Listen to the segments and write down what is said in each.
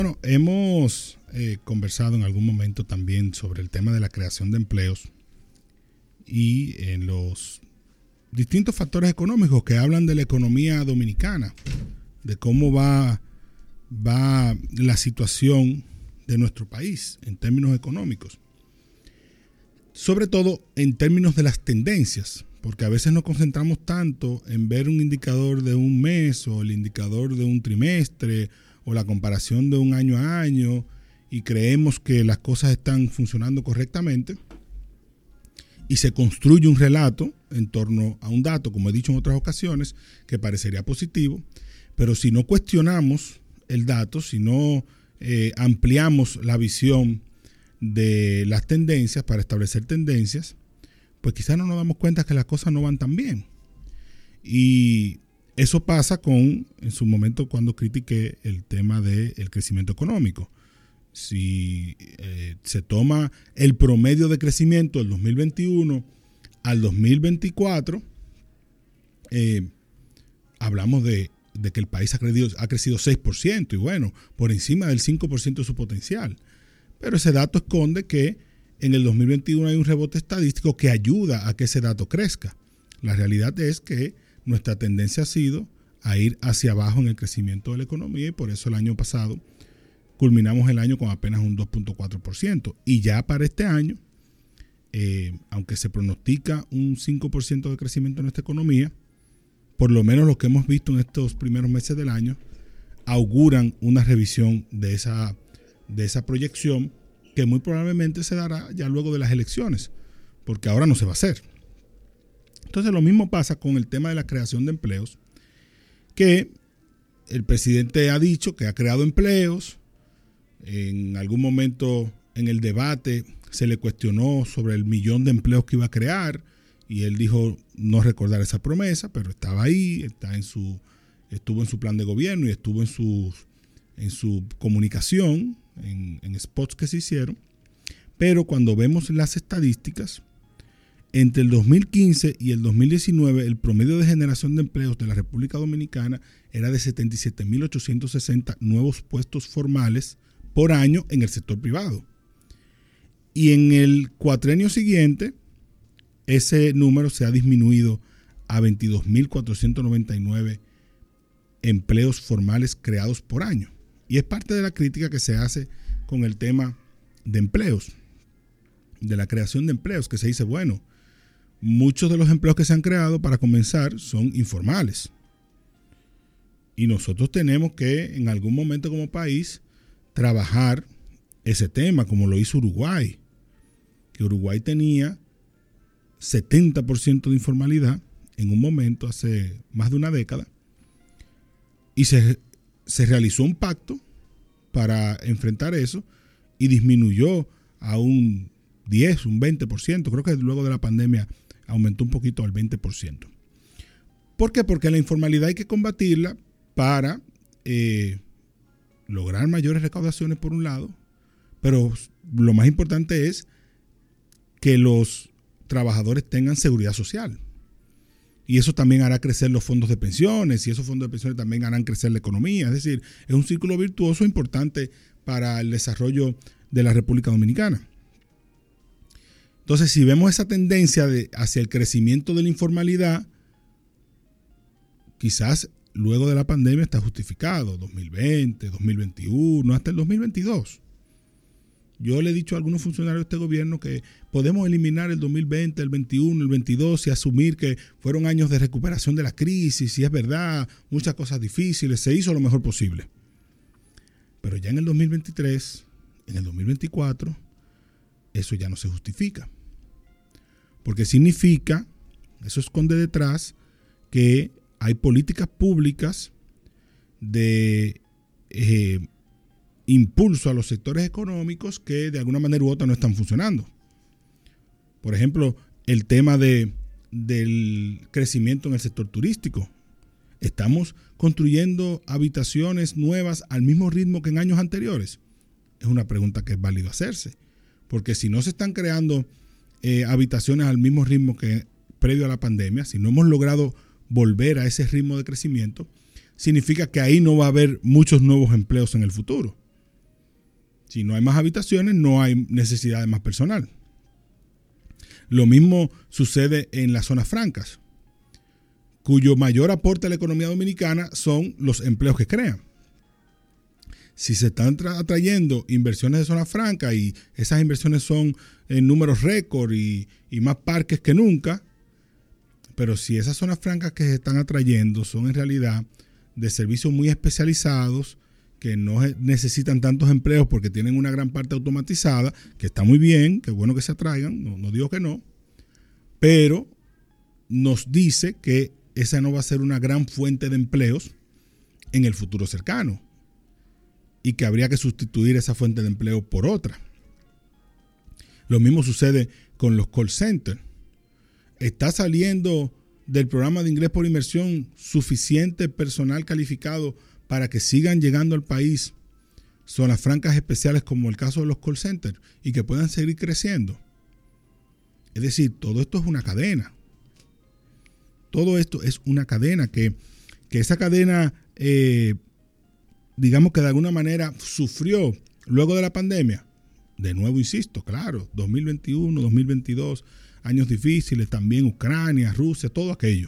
Bueno, hemos conversado en algún momento también sobre el tema de la creación de empleos y en los distintos factores económicos que hablan de la economía dominicana, de cómo va la situación de nuestro país en términos económicos. Sobre todo en términos de las tendencias, porque a veces nos concentramos tanto en ver un indicador de un mes o el indicador de un trimestre o la comparación de un año a año y creemos que las cosas están funcionando correctamente y se construye un relato en torno a un dato, como he dicho en otras ocasiones, que parecería positivo, pero si no cuestionamos el dato, si no ampliamos la visión de las tendencias para establecer tendencias, pues quizás no nos damos cuenta que las cosas no van tan bien. Y eso pasa en su momento cuando critiqué el tema del crecimiento económico. Si se toma el promedio de crecimiento del 2021 al 2024, hablamos de que el país ha crecido 6%, y bueno, por encima del 5% de su potencial. Pero ese dato esconde que en el 2021 hay un rebote estadístico que ayuda a que ese dato crezca. La realidad es que nuestra tendencia ha sido a ir hacia abajo en el crecimiento de la economía y por eso el año pasado culminamos el año con apenas un 2.4%. Y ya para este año, aunque se pronostica un 5% de crecimiento en nuestra economía, por lo menos lo que hemos visto en estos primeros meses del año, auguran una revisión de esa proyección que muy probablemente se dará ya luego de las elecciones, porque ahora no se va a hacer. Entonces lo mismo pasa con el tema de la creación de empleos, que el presidente ha dicho que ha creado empleos. En algún momento en el debate se le cuestionó sobre el 1.000.000 de empleos que iba a crear y él dijo no recordar esa promesa, pero estaba ahí, estuvo en su plan de gobierno y estuvo en su comunicación, en spots que se hicieron. Pero cuando vemos las estadísticas, entre el 2015 y el 2019, el promedio de generación de empleos de la República Dominicana era de 77.860 nuevos puestos formales por año en el sector privado. Y en el cuatrenio siguiente, ese número se ha disminuido a 22.499 empleos formales creados por año. Y es parte de la crítica que se hace con el tema de empleos, de la creación de empleos, que se dice, bueno, muchos de los empleos que se han creado, para comenzar, son informales. Y nosotros tenemos que, en algún momento como país, trabajar ese tema, como lo hizo Uruguay. Que Uruguay tenía 70% de informalidad en un momento, hace más de una década, y se realizó un pacto para enfrentar eso y disminuyó a un 10, un 20%. Creo que luego de la pandemia aumentó un poquito al 20%. ¿Por qué? Porque la informalidad hay que combatirla para lograr mayores recaudaciones por un lado, pero lo más importante es que los trabajadores tengan seguridad social. Y eso también hará crecer los fondos de pensiones, y esos fondos de pensiones también harán crecer la economía. Es decir, es un círculo virtuoso importante para el desarrollo de la República Dominicana. Entonces, si vemos esa tendencia hacia el crecimiento de la informalidad, quizás luego de la pandemia está justificado, 2020, 2021, hasta el 2022. Yo le he dicho a algunos funcionarios de este gobierno que podemos eliminar el 2020, el 21, el 22 y asumir que fueron años de recuperación de la crisis, y es verdad, muchas cosas difíciles, se hizo lo mejor posible. Pero ya en el 2023, en el 2024, eso ya no se justifica. Porque significa, eso esconde detrás, que hay políticas públicas de impulso a los sectores económicos que de alguna manera u otra no están funcionando. Por ejemplo, el tema del crecimiento en el sector turístico. ¿Estamos construyendo habitaciones nuevas al mismo ritmo que en años anteriores? Es una pregunta que es válido hacerse. Porque si no se están creando habitaciones al mismo ritmo que previo a la pandemia, si no hemos logrado volver a ese ritmo de crecimiento, significa que ahí no va a haber muchos nuevos empleos en el futuro. Si no hay más habitaciones, no hay necesidad de más personal. Lo mismo sucede en las zonas francas, cuyo mayor aporte a la economía dominicana son los empleos que crean. Si se están atrayendo inversiones de zona franca y esas inversiones son en números récord y más parques que nunca, pero si esas zonas francas que se están atrayendo son en realidad de servicios muy especializados, que no necesitan tantos empleos porque tienen una gran parte automatizada, que está muy bien, que es bueno que se atraigan, no digo que no, pero nos dice que esa no va a ser una gran fuente de empleos en el futuro cercano y que habría que sustituir esa fuente de empleo por otra. Lo mismo sucede con los call centers. ¿Está saliendo del programa de ingreso por inversión suficiente personal calificado para que sigan llegando al país zonas francas especiales como el caso de los call centers y que puedan seguir creciendo? Es decir, todo esto es una cadena. Todo esto es una cadena que esa cadena, digamos que de alguna manera sufrió luego de la pandemia. De nuevo, insisto, claro, 2021, 2022, años difíciles, también Ucrania, Rusia, todo aquello.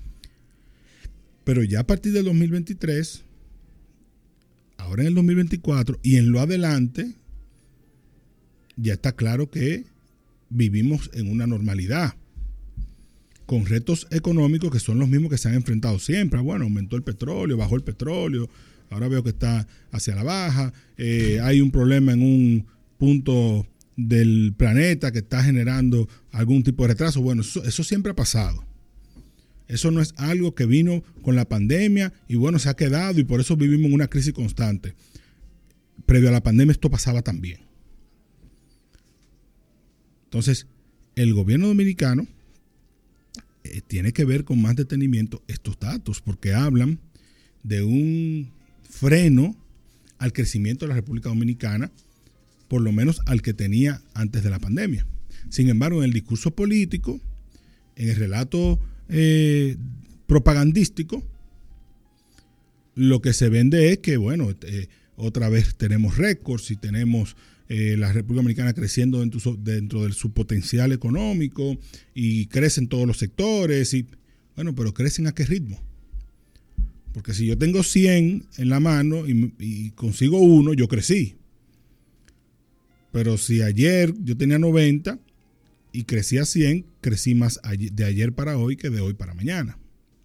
Pero ya a partir del 2023, ahora en el 2024 y en lo adelante, ya está claro que vivimos en una normalidad, con retos económicos que son los mismos que se han enfrentado siempre. Bueno, aumentó el petróleo, bajó el petróleo, ahora veo que está hacia la baja, hay un problema en un punto del planeta que está generando algún tipo de retraso. Bueno, eso siempre ha pasado. Eso no es algo que vino con la pandemia y bueno, se ha quedado y por eso vivimos en una crisis constante. Previo a la pandemia esto pasaba también. Entonces, el gobierno dominicano tiene que ver con más detenimiento estos datos porque hablan de un freno al crecimiento de la República Dominicana, por lo menos al que tenía antes de la pandemia. Sin embargo, en el discurso político, en el relato propagandístico, lo que se vende es que, bueno, otra vez tenemos récords y tenemos la República Dominicana creciendo dentro de su potencial económico y crecen todos los sectores. Y bueno, pero ¿crecen a qué ritmo? Porque si yo tengo 100 en la mano y consigo uno, yo crecí. Pero si ayer yo tenía 90 y crecí a 100, crecí más de ayer para hoy que de hoy para mañana.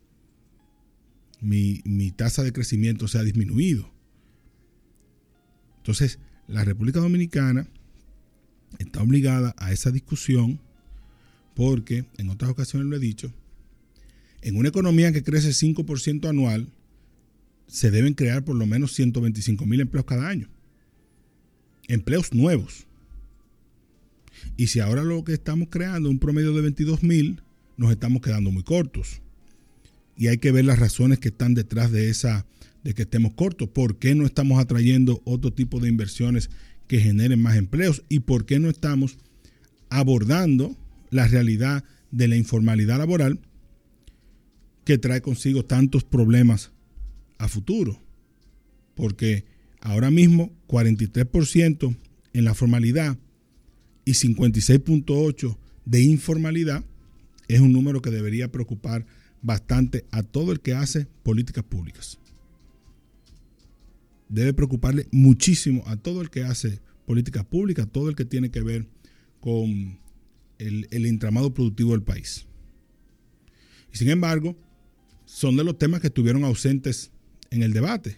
Mi tasa de crecimiento se ha disminuido. Entonces, la República Dominicana está obligada a esa discusión porque, en otras ocasiones lo he dicho, en una economía que crece 5% anual, se deben crear por lo menos 125,000 empleos cada año. Empleos nuevos. Y si ahora lo que estamos creando es un promedio de 22,000, nos estamos quedando muy cortos. Y hay que ver las razones que están detrás de que estemos cortos. ¿Por qué no estamos atrayendo otro tipo de inversiones que generen más empleos? ¿Y por qué no estamos abordando la realidad de la informalidad laboral que trae consigo tantos problemas a futuro? Porque ahora mismo 43% en la formalidad y 56.8% de informalidad es un número que debería preocupar bastante a todo el que hace políticas públicas. Debe preocuparle muchísimo a todo el que hace políticas públicas, a todo el que tiene que ver con el entramado productivo del país. Y sin embargo, son de los temas que estuvieron ausentes en el debate.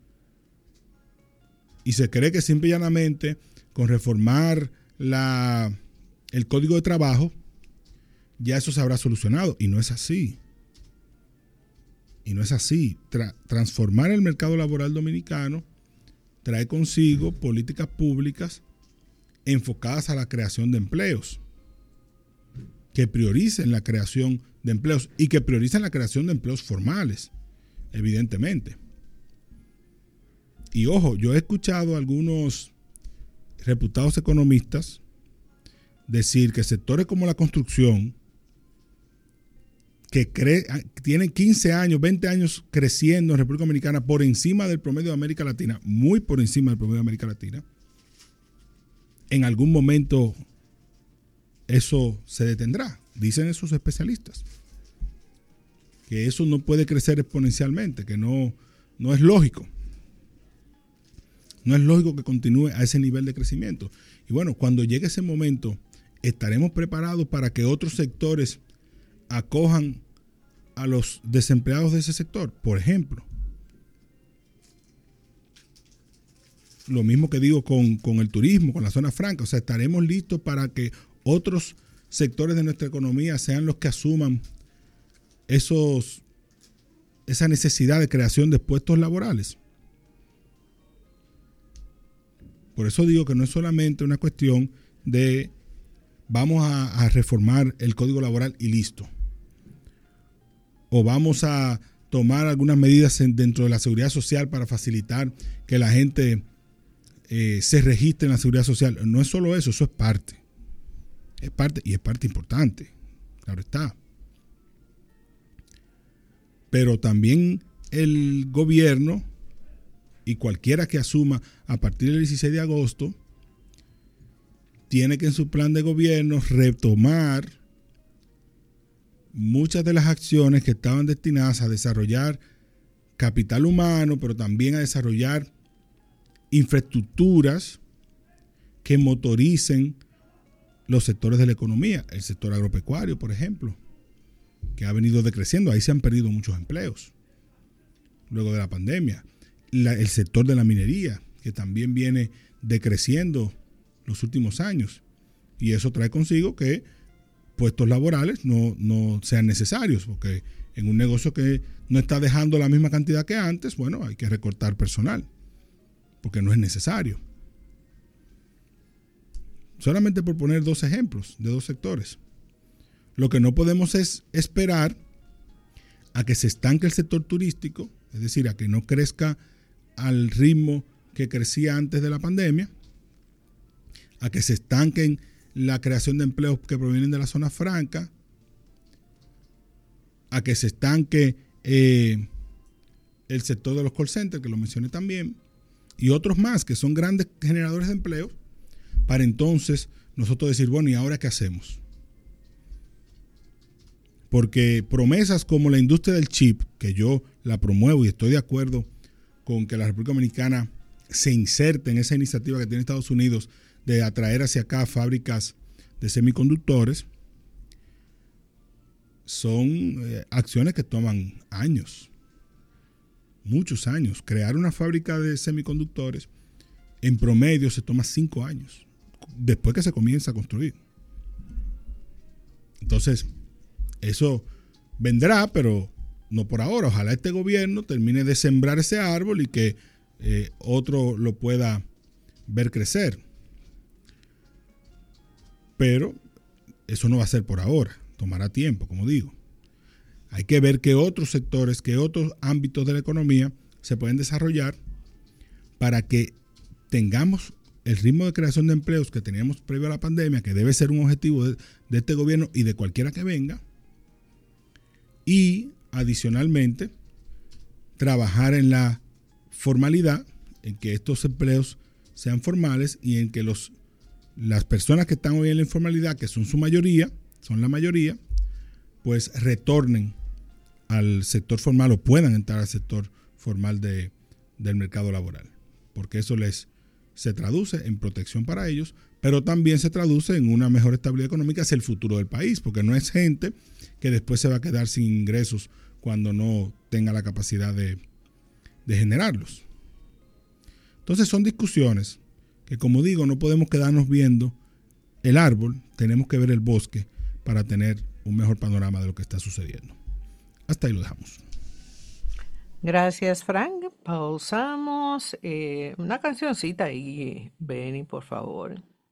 Y se cree que simple y llanamente con reformar el Código de Trabajo ya eso se habrá solucionado. Y no es así. Y no es así. Transformar el mercado laboral dominicano trae consigo políticas públicas enfocadas a la creación de empleos, que prioricen la creación de empleos y que prioricen la creación de empleos formales, evidentemente. Y ojo, yo he escuchado a algunos reputados economistas decir que sectores como la construcción, que tienen 15 años, 20 años creciendo en República Dominicana por encima del promedio de América Latina, muy por encima del promedio de América Latina, en algún momento eso se detendrá. Dicen esos especialistas que eso no puede crecer exponencialmente, que no es lógico. No es lógico que continúe a ese nivel de crecimiento. Y bueno, cuando llegue ese momento, estaremos preparados para que otros sectores acojan a los desempleados de ese sector. Por ejemplo, lo mismo que digo con el turismo, con la zona franca. O sea, estaremos listos para que otros sectores de nuestra economía sean los que asuman esa necesidad de creación de puestos laborales. Por eso digo que no es solamente una cuestión de vamos a reformar el código laboral y listo. O vamos a tomar algunas medidas dentro de la seguridad social para facilitar que la gente se registre en la seguridad social. No es solo eso, eso es parte. Es parte y es parte importante. Claro está. Pero también el gobierno y cualquiera que asuma a partir del 16 de agosto tiene que en su plan de gobierno retomar muchas de las acciones que estaban destinadas a desarrollar capital humano, pero también a desarrollar infraestructuras que motoricen los sectores de la economía. El sector agropecuario, por ejemplo, que ha venido decreciendo. Ahí se han perdido muchos empleos luego de la pandemia. El sector de la minería, que también viene decreciendo los últimos años. Y eso trae consigo que puestos laborales no sean necesarios, porque en un negocio que no está dejando la misma cantidad que antes, bueno, hay que recortar personal, porque no es necesario. Solamente por poner dos ejemplos de dos sectores. Lo que no podemos es esperar a que se estanque el sector turístico, es decir, a que no crezca al ritmo que crecía antes de la pandemia, a que se estanquen la creación de empleos que provienen de la zona franca, a que se estanque el sector de los call centers, que lo mencioné también, y otros más que son grandes generadores de empleo, para entonces nosotros decir, bueno, ¿y ahora qué hacemos? Porque promesas como la industria del chip, que yo la promuevo y estoy de acuerdo con que la República Dominicana se inserte en esa iniciativa que tiene Estados Unidos de atraer hacia acá fábricas de semiconductores, son acciones que toman años, muchos años. Crear una fábrica de semiconductores en promedio se toma 5 años después que se comienza a construir. Entonces, eso vendrá, pero no por ahora. Ojalá este gobierno termine de sembrar ese árbol y que otro lo pueda ver crecer. Pero eso no va a ser por ahora. Tomará tiempo, como digo. Hay que ver qué otros sectores, qué otros ámbitos de la economía se pueden desarrollar para que tengamos el ritmo de creación de empleos que teníamos previo a la pandemia, que debe ser un objetivo de este gobierno y de cualquiera que venga. Y adicionalmente, trabajar en la formalidad, en que estos empleos sean formales y en que las personas que están hoy en la informalidad, que son la mayoría, pues retornen al sector formal o puedan entrar al sector formal del mercado laboral. Porque eso se traduce en protección para ellos, pero también se traduce en una mejor estabilidad económica hacia el futuro del país, porque no es gente que después se va a quedar sin ingresos cuando no tenga la capacidad de generarlos. Entonces son discusiones que, como digo, no podemos quedarnos viendo el árbol, tenemos que ver el bosque para tener un mejor panorama de lo que está sucediendo. Hasta ahí lo dejamos. Gracias, Frank. Pausamos. Una cancioncita ahí, Benny, por favor.